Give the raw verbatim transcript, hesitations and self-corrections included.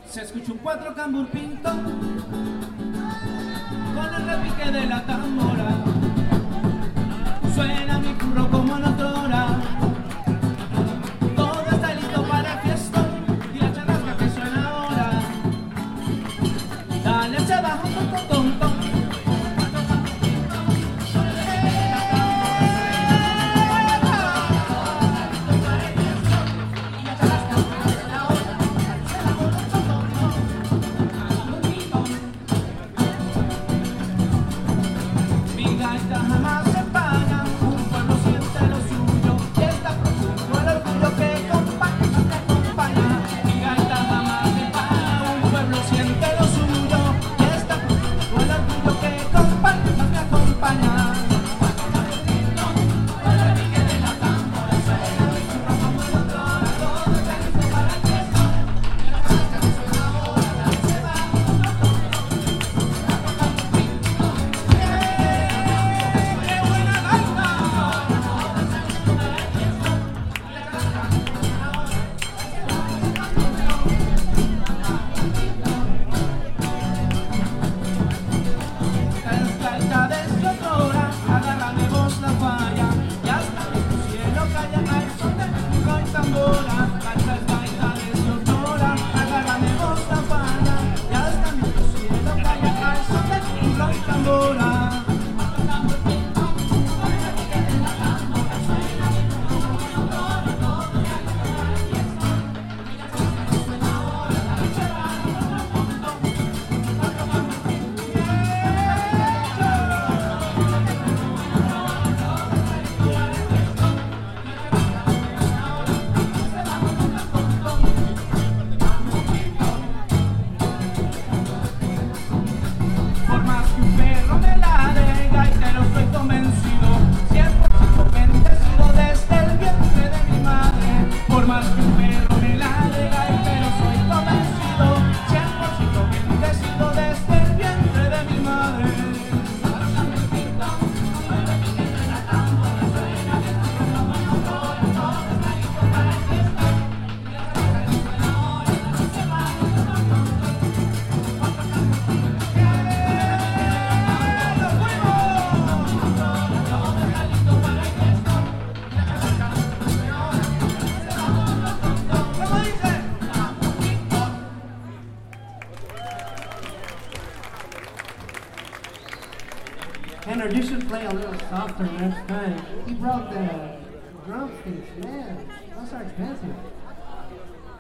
Se escucha un cuatro cambur pinto con el repique de la tambora. Suena mi curro como en otrora. Todo está listo para el fiestón y la charrasca que suena ahora. Dale hacia abajo, ton, ton, ton, ton. Henry, you should play a little softer next time. He brought the drumsticks, man. Those are expensive.